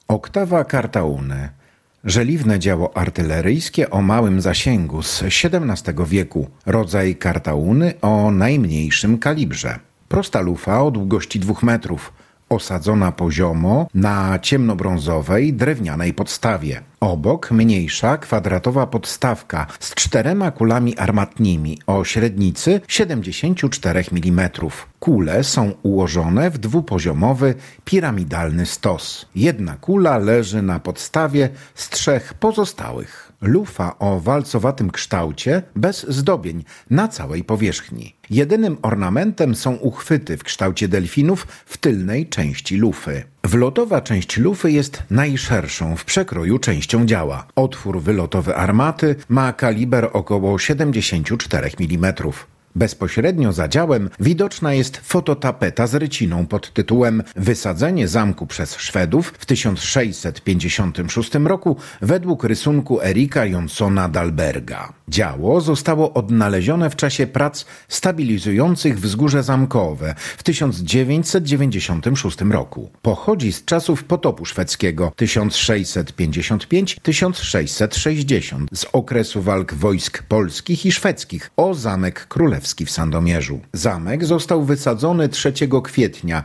Oktawa Kartauny. Żeliwne działo artyleryjskie o małym zasięgu z XVII wieku. Rodzaj kartauny o najmniejszym kalibrze. Prosta lufa o długości 2 metrów. Osadzona poziomo na ciemnobrązowej, drewnianej podstawie. Obok mniejsza, kwadratowa podstawka z 4 kulami armatnimi o średnicy 74 mm. Kule są ułożone w dwupoziomowy, piramidalny stos. Jedna kula leży na podstawie z 3 pozostałych. Lufa o walcowatym kształcie, bez zdobień, na całej powierzchni. Jedynym ornamentem są uchwyty w kształcie delfinów w tylnej części lufy. Wlotowa część lufy jest najszerszą w przekroju częścią działa. Otwór wylotowy armaty ma kaliber około 74 mm. Bezpośrednio za działem widoczna jest fototapeta z ryciną pod tytułem Wysadzenie zamku przez Szwedów w 1656 roku według rysunku Erika Jonsona Dahlberga. Działo zostało odnalezione w czasie prac stabilizujących wzgórze zamkowe w 1996 roku. Pochodzi z czasów potopu szwedzkiego 1655-1660 z okresu walk wojsk polskich i szwedzkich o Zamek Królewski w Sandomierzu. Zamek został wysadzony 3 kwietnia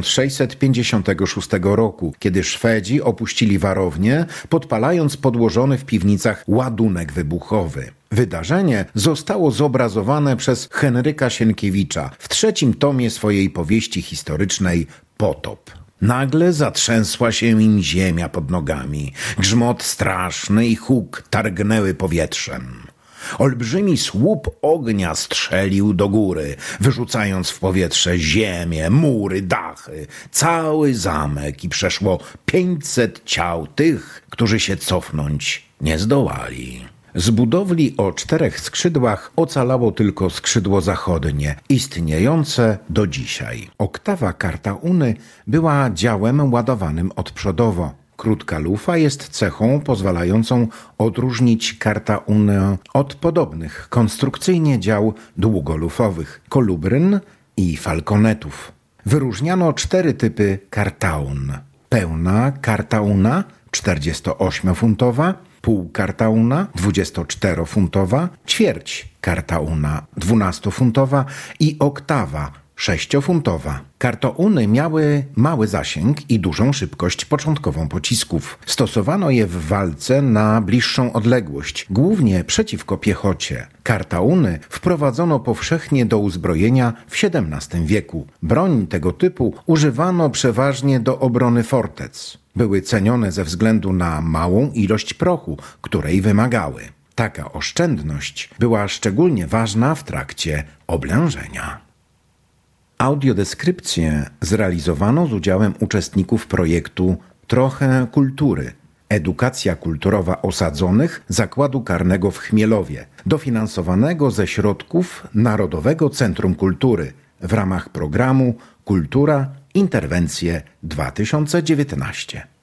1656 roku, kiedy Szwedzi opuścili warownię, podpalając podłożony w piwnicach ładunek wybuchowy. Wydarzenie zostało zobrazowane przez Henryka Sienkiewicza w 3. tomie swojej powieści historycznej Potop. Nagle zatrzęsła się im ziemia pod nogami. Grzmot straszny i huk targnęły powietrzem. Olbrzymi słup ognia strzelił do góry, wyrzucając w powietrze ziemię, mury, dachy, cały zamek i przeszło 500 ciał tych, którzy się cofnąć nie zdołali. Z budowli o 4 skrzydłach ocalało tylko skrzydło zachodnie, istniejące do dzisiaj. Oktawa Kartauny była działem ładowanym odprzodowo. Krótka lufa jest cechą pozwalającą odróżnić kartaunę od podobnych konstrukcyjnie dział długolufowych, kolubryn i falkonetów. Wyróżniano 4 typy kartaun. Pełna kartauna 48-funtowa, półkartauna 24-funtowa, ćwierć kartauna 12-funtowa i oktawa 6-funtowa. Kartauny miały mały zasięg i dużą szybkość początkową pocisków. Stosowano je w walce na bliższą odległość, głównie przeciwko piechocie. Kartauny wprowadzono powszechnie do uzbrojenia w XVII wieku. Broń tego typu używano przeważnie do obrony fortec. Były cenione ze względu na małą ilość prochu, której wymagały. Taka oszczędność była szczególnie ważna w trakcie oblężenia. Audiodeskrypcję zrealizowano z udziałem uczestników projektu Trochę kultury. Edukacja kulturowa osadzonych Zakładu Karnego w Chmielowie, dofinansowanego ze środków Narodowego Centrum Kultury w ramach programu Kultura Interwencje 2019.